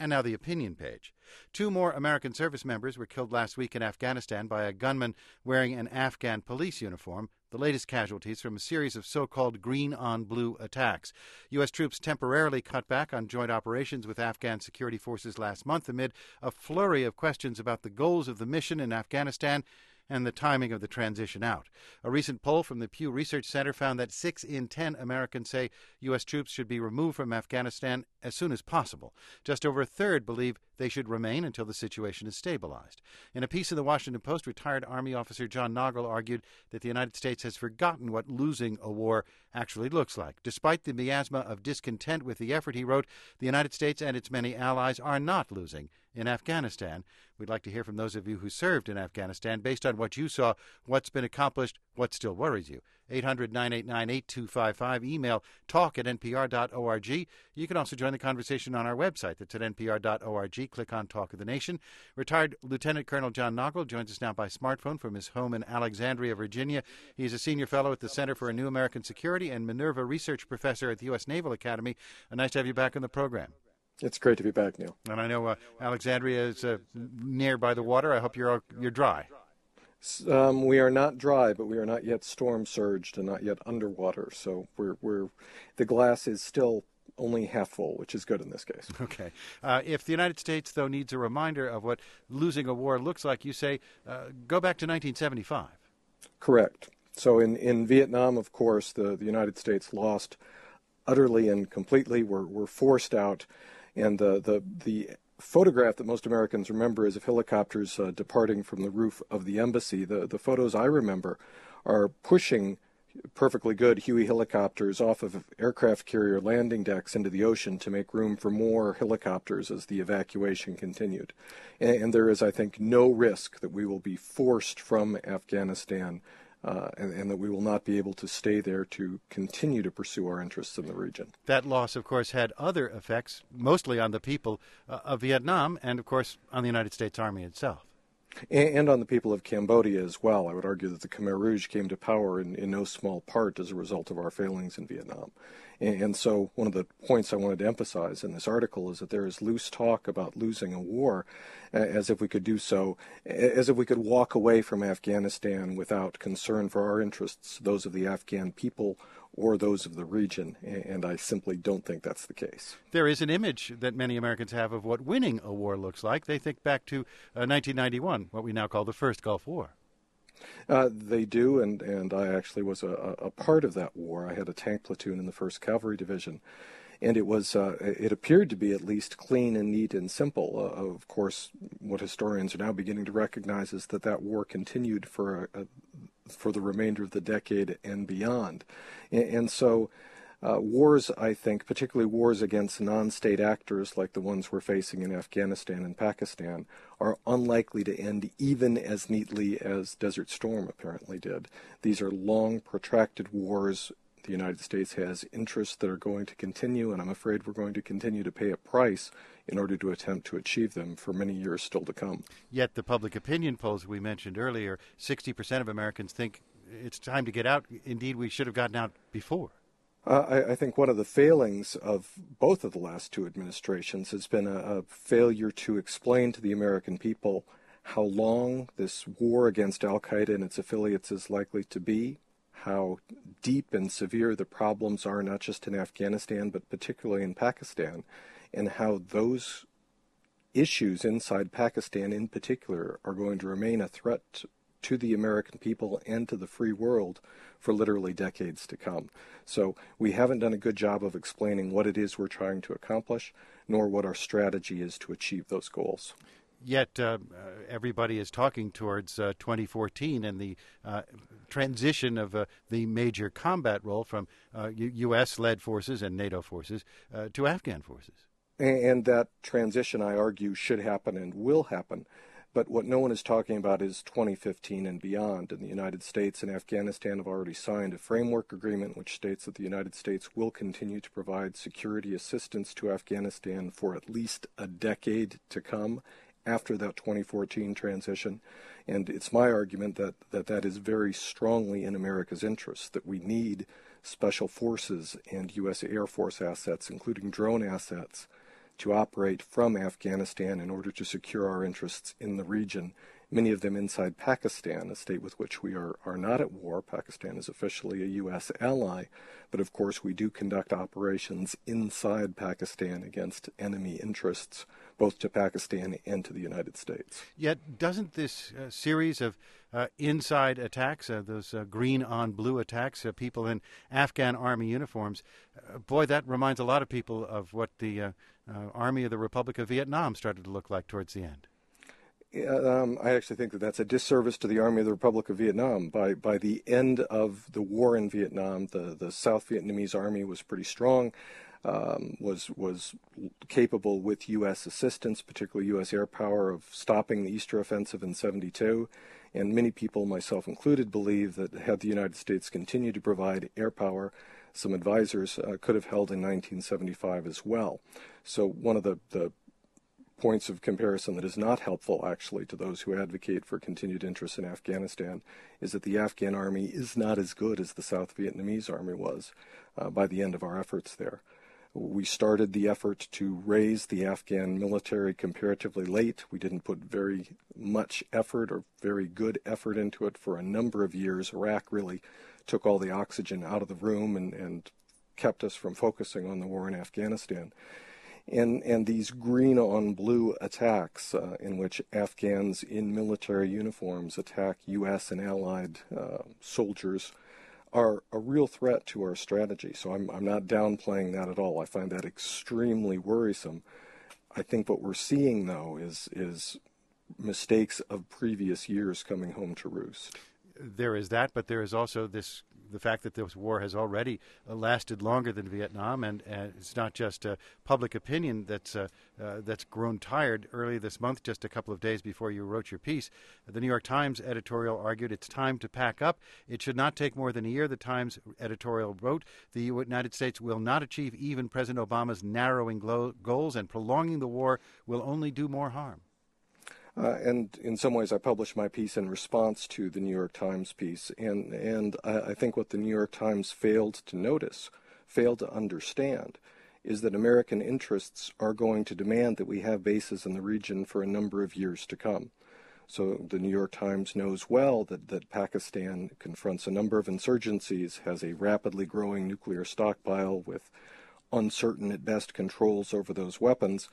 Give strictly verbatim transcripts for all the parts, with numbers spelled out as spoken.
And now the opinion page. Two more American service members were killed last week in Afghanistan by a gunman wearing an Afghan police uniform, the latest casualties from a series of so-called green-on-blue attacks. U S troops temporarily cut back on joint operations with Afghan security forces last month amid a flurry of questions about the goals of the mission in Afghanistan and the timing of the transition out. A recent poll from the Pew Research Center found that six in ten Americans say U S troops should be removed from Afghanistan as soon as possible. Just over a third believe they should remain until the situation is stabilized. In a piece in the Washington Post, retired Army officer John Noggle argued that the United States has forgotten what losing a war actually looks like. Despite the miasma of discontent with the effort, he wrote, the United States and its many allies are not losing in Afghanistan. We'd like to hear from those of you who served in Afghanistan. Based on what you saw, what's been accomplished, what still worries you? eight hundred, nine eight nine, eight two five five. Email talk at n p r dot org. You can also join the conversation on our website. That's at n p r dot org. Click on Talk of the Nation. Retired Lieutenant Colonel John Noggle joins us now by smartphone from his home in Alexandria, Virginia. He's a senior fellow at the Center for a New American Security and Minerva Research Professor at the U S Naval Academy. Uh, nice to have you back on the program. It's great to be back, Neil. And I know uh, Alexandria is uh, near by the water. I hope you're you're dry. Um, we are not dry, but we are not yet storm surged and not yet underwater. So we're we're the glass is still only half full, which is good in this case. Okay. Uh, if the United States, though, needs a reminder of what losing a war looks like, you say uh, go back to nineteen seventy-five. Correct. So in, in Vietnam, of course, the, the United States lost utterly and completely. We're, we're forced out. And the, the, the photograph that most Americans remember is of helicopters uh, departing from the roof of the embassy. The, the photos I remember are pushing perfectly good Huey helicopters off of aircraft carrier landing decks into the ocean to make room for more helicopters as the evacuation continued. And, and there is, I think, no risk that we will be forced from Afghanistan Uh, and, and that we will not be able to stay there to continue to pursue our interests in the region. That loss, of course, had other effects, mostly on the people uh, of Vietnam and, of course, on the United States Army itself. And, and on the people of Cambodia as well. I would argue that the Khmer Rouge came to power in, in no small part as a result of our failings in Vietnam. And, and so one of the points I wanted to emphasize in this article is that there is loose talk about losing a war, as if we could do so, as if we could walk away from Afghanistan without concern for our interests, those of the Afghan people or those of the region, and I simply don't think that's the case. There is an image that many Americans have of what winning a war looks like. They think back to uh, nineteen ninety-one, what we now call the first Gulf War. Uh, they do, and, and I actually was a, a part of that war. I had a tank platoon in the first Cavalry Division, and it was uh, it appeared to be at least clean and neat and simple. Uh, of course, what historians are now beginning to recognize is that that war continued for a, a for the remainder of the decade and beyond. And, and so uh, wars, I think, particularly wars against non-state actors like the ones we're facing in Afghanistan and Pakistan, are unlikely to end even as neatly as Desert Storm apparently did. These are long, protracted wars. The United States has interests that are going to continue, and I'm afraid we're going to continue to pay a price in order to attempt to achieve them for many years still to come. Yet the public opinion polls we mentioned earlier, sixty percent of Americans think it's time to get out. Indeed, we should have gotten out before. Uh, I, I think one of the failings of both of the last two administrations has been a, a failure to explain to the American people how long this war against al-Qaeda and its affiliates is likely to be, how deep and severe the problems are, not just in Afghanistan, but particularly in Pakistan, and how those issues inside Pakistan in particular are going to remain a threat to the American people and to the free world for literally decades to come. So we haven't done a good job of explaining what it is we're trying to accomplish, nor what our strategy is to achieve those goals. Yet uh, everybody is talking towards uh, twenty fourteen and the uh, transition of uh, the major combat role from uh, U S-led forces and NATO forces uh, to Afghan forces. And that transition, I argue, should happen and will happen. But what no one is talking about is twenty fifteen and beyond. And the United States and Afghanistan have already signed a framework agreement which states that the United States will continue to provide security assistance to Afghanistan for at least a decade to come after that twenty fourteen transition. And it's my argument that, that that is very strongly in America's interest, that we need special forces and U S Air Force assets, including drone assets, to operate from Afghanistan in order to secure our interests in the region, many of them inside Pakistan, a state with which we are, are not at war. Pakistan is officially a U S ally, but of course we do conduct operations inside Pakistan against enemy interests, both to Pakistan and to the United States. Yet doesn't this uh, series of uh, inside attacks, uh, those uh, green-on-blue attacks, uh, people in Afghan army uniforms, uh, boy, that reminds a lot of people of what the uh, uh, Army of the Republic of Vietnam started to look like towards the end. Um, I actually think that that's a disservice to the Army of the Republic of Vietnam. By by the end of the war in Vietnam, the, the South Vietnamese army was pretty strong, um, was was capable with U S assistance, particularly U S air power, of stopping the Easter Offensive in seventy-two. And many people, myself included, believe that had the United States continued to provide air power, some advisors uh, could have held in nineteen seventy-five as well. So one of the, the points of comparison that is not helpful, actually, to those who advocate for continued interest in Afghanistan is that the Afghan army is not as good as the South Vietnamese army was uh, by the end of our efforts there. We started the effort to raise the Afghan military comparatively late. We didn't put very much effort or very good effort into it for a number of years. Iraq really took all the oxygen out of the room and, and kept us from focusing on the war in Afghanistan. And, and these green-on-blue attacks uh, in which Afghans in military uniforms attack U S and allied uh, soldiers are a real threat to our strategy. So I'm, I'm not downplaying that at all. I find that extremely worrisome. I think what we're seeing, though, is, is mistakes of previous years coming home to roost. There is that, but there is also this the fact that this war has already uh, lasted longer than Vietnam, and uh, it's not just uh, public opinion that's uh, uh, that's grown tired. Early this month, just a couple of days before you wrote your piece, the New York Times editorial argued it's time to pack up. It should not take more than a year. The Times editorial wrote, the United States will not achieve even President Obama's narrowing glo- goals, and prolonging the war will only do more harm. Uh, and in some ways, I published my piece in response to the New York Times piece. And, and I, I think what the New York Times failed to notice, failed to understand, is that American interests are going to demand that we have bases in the region for a number of years to come. So the New York Times knows well that, that Pakistan confronts a number of insurgencies, has a rapidly growing nuclear stockpile with uncertain at best controls over those weapons,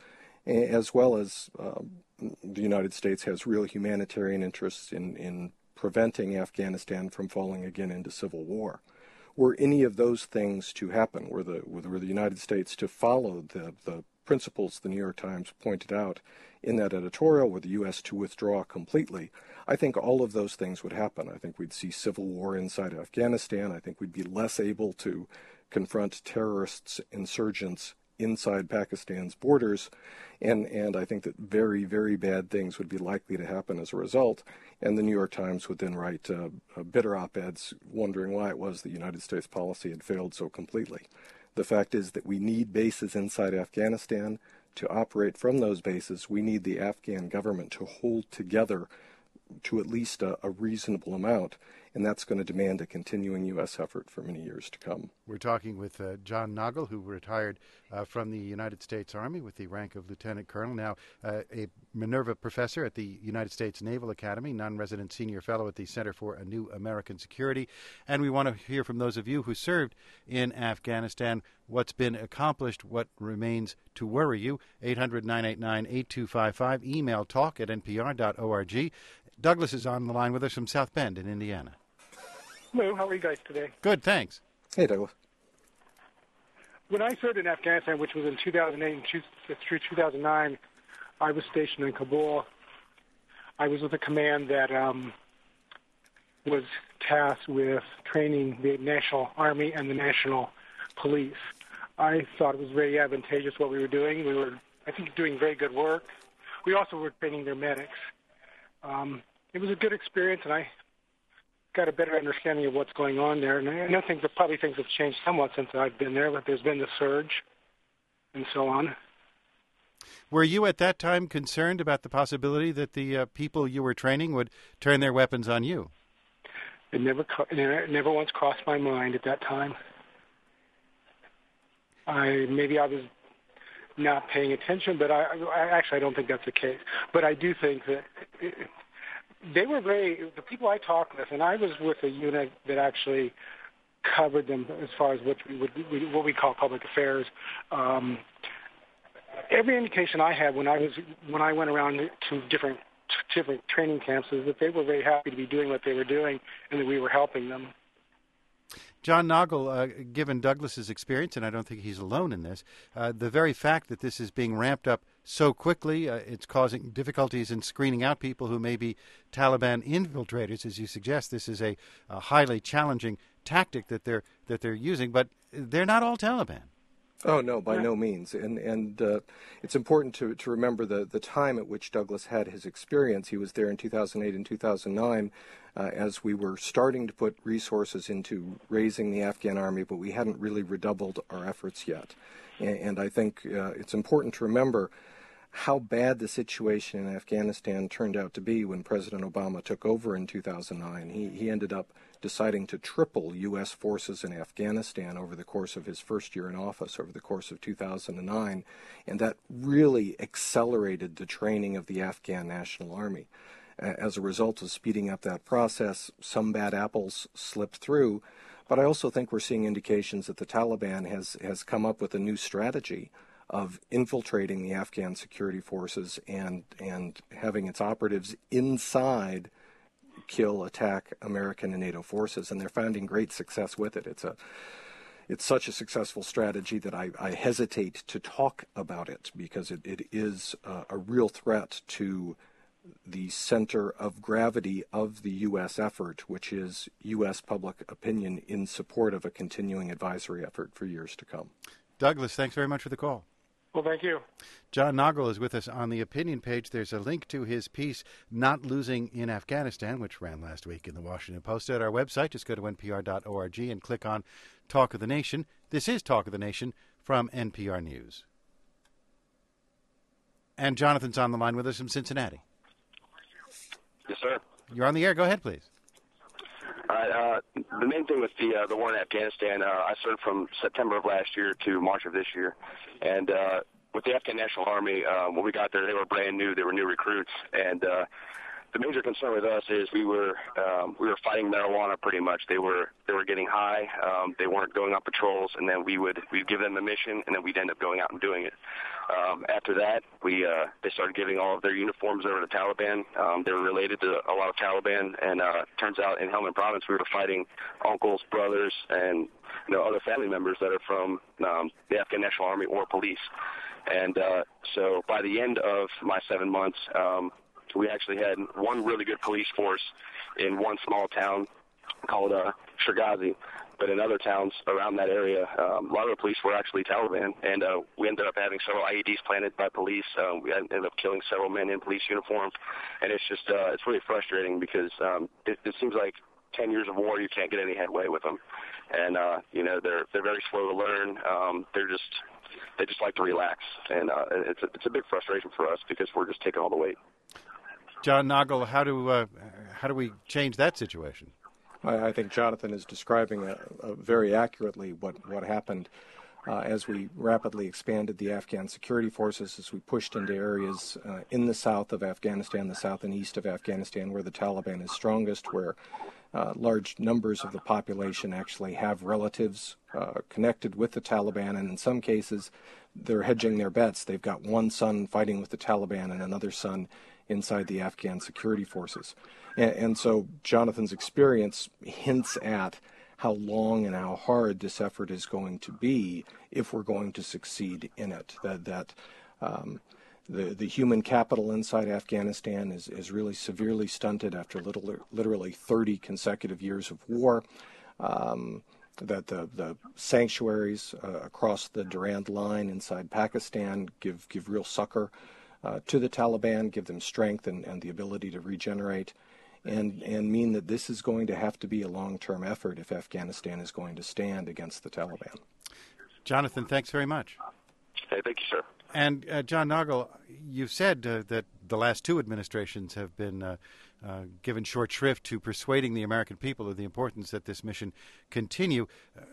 as well as um, the United States has real humanitarian interests in, in preventing Afghanistan from falling again into civil war. Were any of those things to happen, were the, were the United States to follow the, the principles the New York Times pointed out in that editorial, were the U S to withdraw completely, I think all of those things would happen. I think we'd see civil war inside Afghanistan. I think we'd be less able to confront terrorists, insurgents inside Pakistan's borders, and, and I think that very, very bad things would be likely to happen as a result, and the New York Times would then write uh, uh, bitter op-eds wondering why it was the United States policy had failed so completely. The fact is that we need bases inside Afghanistan. To operate from those bases, we need the Afghan government to hold together to at least a, a reasonable amount, and that's going to demand a continuing U S effort for many years to come. We're talking with uh, John Nagl, who retired uh, from the United States Army with the rank of lieutenant colonel, now uh, a Minerva professor at the United States Naval Academy, non-resident senior fellow at the Center for a New American Security. And we want to hear from those of you who served in Afghanistan what's been accomplished, what remains to worry you. eight hundred, nine eight nine, eight two five five, email talk at n p r dot org. Douglas is on the line with us from South Bend in Indiana. Hello, how are you guys today? Good, thanks. Hey, Douglas. When I served in Afghanistan, which was in two thousand eight and through two thousand nine, I was stationed in Kabul. I was with a command that um, was tasked with training the National Army and the National Police. I thought it was very advantageous what we were doing. We were, I think, doing very good work. We also were training their medics. Um, it was a good experience, and I got a better understanding of what's going on there. And I know things, probably things have changed somewhat since I've been there, but there's been the surge and so on. Were you at that time concerned about the possibility that the uh, people you were training would turn their weapons on you? It never, it never once crossed my mind at that time. I maybe I was not paying attention, but I, I actually I don't think that's the case. But I do think that it, they were very, the people I talked with, and I was with a unit that actually covered them as far as what we would what we call public affairs. Um, every indication I had when I was when I went around to different different training camps is that they were very happy to be doing what they were doing, and that we were helping them. John Nagl, uh, given Douglas's experience, and I don't think he's alone in this, uh, the very fact that this is being ramped up so quickly, uh, it's causing difficulties in screening out people who may be Taliban infiltrators, as you suggest. This is a, a highly challenging tactic that they're that they're using, but they're not all Taliban. Oh, no, by no means. And and uh, it's important to, to remember the, the time at which Douglas had his experience. He was there in two thousand eight and two thousand nine uh, as we were starting to put resources into raising the Afghan army, but we hadn't really redoubled our efforts yet. And, and I think uh, it's important to remember how bad the situation in Afghanistan turned out to be when President Obama took over in two thousand nine. He, he ended up deciding to triple U S forces in Afghanistan over the course of his first year in office, over the course of two thousand nine, and that really accelerated the training of the Afghan National Army. As a result of speeding up that process, some bad apples slipped through, but I also think we're seeing indications that the Taliban has, has come up with a new strategy of infiltrating the Afghan security forces and and having its operatives inside kill, attack American and NATO forces, and they're finding great success with it. It's a it's such a successful strategy that I, I hesitate to talk about it because it, it is a, a real threat to the center of gravity of the U S effort, which is U S public opinion in support of a continuing advisory effort for years to come. Douglas, thanks very much for the call. Well, thank you. John Nagl is with us on the opinion page. There's a link to his piece, Not Losing in Afghanistan, which ran last week in the Washington Post at our website. Just go to N P R dot org and click on Talk of the Nation. This is Talk of the Nation from N P R News. And Jonathan's on the line with us from Cincinnati. Yes, sir. You're on the air. Go ahead, please. All right, uh, the main thing with the uh, the war in Afghanistan, uh, I served from September of last year to March of this year, and uh, with the Afghan National Army, uh, when we got there, they were brand new. They were new recruits, and uh, the major concern with us is we were um, we were fighting marijuana pretty much. They were they were getting high. Um, they weren't going on patrols, and then we would we'd give them a mission, and then we'd end up going out and doing it. Um, after that, we uh, they started giving all of their uniforms over to the Taliban. Um, they were related to a lot of Taliban, and uh, turns out in Helmand Province we were fighting uncles, brothers, and you know other family members that are from um, the Afghan National Army or police. And uh, so by the end of my seven months, um, we actually had one really good police force in one small town called uh, Shergazi. But in other towns around that area, um, a lot of the police were actually Taliban, and uh, we ended up having several I E Ds planted by police. Uh, we ended up killing several men in police uniforms, and it's just uh, it's really frustrating because um, it, it seems like ten years of war, you can't get any headway with them, and uh, you know they're they're very slow to learn. Um, they're just they just like to relax, and uh, it's a, it's a big frustration for us because we're just taking all the weight. John Nagl, how do uh, how do we change that situation? I think Jonathan is describing uh, uh, very accurately what, what happened uh, as we rapidly expanded the Afghan security forces, as we pushed into areas uh, in the south of Afghanistan, the south and east of Afghanistan, where the Taliban is strongest, where uh, large numbers of the population actually have relatives uh, connected with the Taliban, and in some cases they're hedging their bets. They've got one son fighting with the Taliban and another son inside the Afghan security forces. And, and so Jonathan's experience hints at how long and how hard this effort is going to be if we're going to succeed in it. That, that um, the, the human capital inside Afghanistan is, is really severely stunted after little, literally thirty consecutive years of war. Um, that the, the sanctuaries uh, across the Durand Line inside Pakistan give, give real succor Uh, to the Taliban, give them strength and, and the ability to regenerate, and, and mean that this is going to have to be a long-term effort if Afghanistan is going to stand against the Taliban. Jonathan, thanks very much. Hey, thank you, sir. And uh, John Nagl, you've said uh, that the last two administrations have been uh, uh, given short shrift to persuading the American people of the importance that this mission continue. Uh,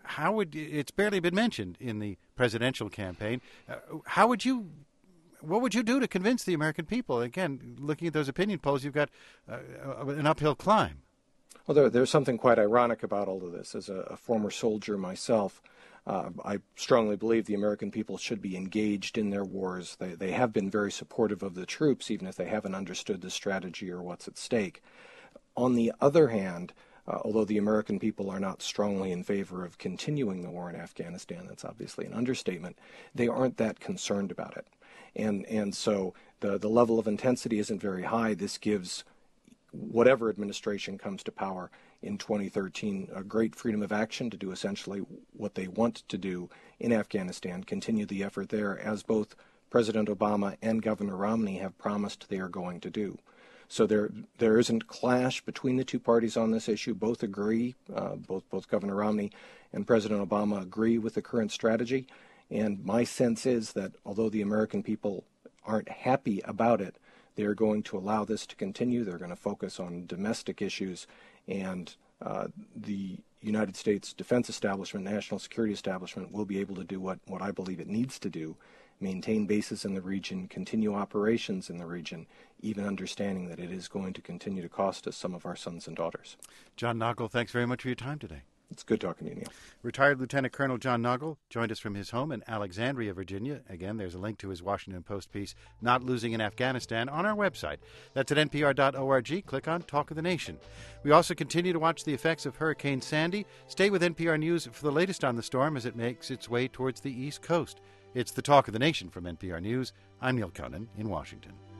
how would it's barely been mentioned in the presidential campaign? Uh, how would you, what would you do to convince the American people? Again, looking at those opinion polls, you've got uh, an uphill climb. Well, there, there's something quite ironic about all of this. As a, a former soldier myself, uh, I strongly believe the American people should be engaged in their wars. They, they have been very supportive of the troops, even if they haven't understood the strategy or what's at stake. On the other hand, uh, although the American people are not strongly in favor of continuing the war in Afghanistan, that's obviously an understatement, they aren't that concerned about it. And, and so the, the level of intensity isn't very high. This gives whatever administration comes to power in twenty thirteen a great freedom of action to do essentially what they want to do in Afghanistan, continue the effort there, as both President Obama and Governor Romney have promised they are going to do. So there there isn't clash between the two parties on this issue. Both agree, uh, both both Governor Romney and President Obama agree with the current strategy. And my sense is that although the American people aren't happy about it, they're going to allow this to continue. They're going to focus on domestic issues, and uh, the United States defense establishment, national security establishment, will be able to do what, what I believe it needs to do, maintain bases in the region, continue operations in the region, even understanding that it is going to continue to cost us some of our sons and daughters. John Nagl, thanks very much for your time today. It's good talking to you, Neil. Retired Lieutenant Colonel John Nagl joined us from his home in Alexandria, Virginia. Again, there's a link to his Washington Post piece, Not Losing in Afghanistan, on our website. That's at N P R dot org. Click on Talk of the Nation. We also continue to watch the effects of Hurricane Sandy. Stay with N P R News for the latest on the storm as it makes its way towards the East Coast. It's the Talk of the Nation from N P R News. I'm Neil Conan in Washington.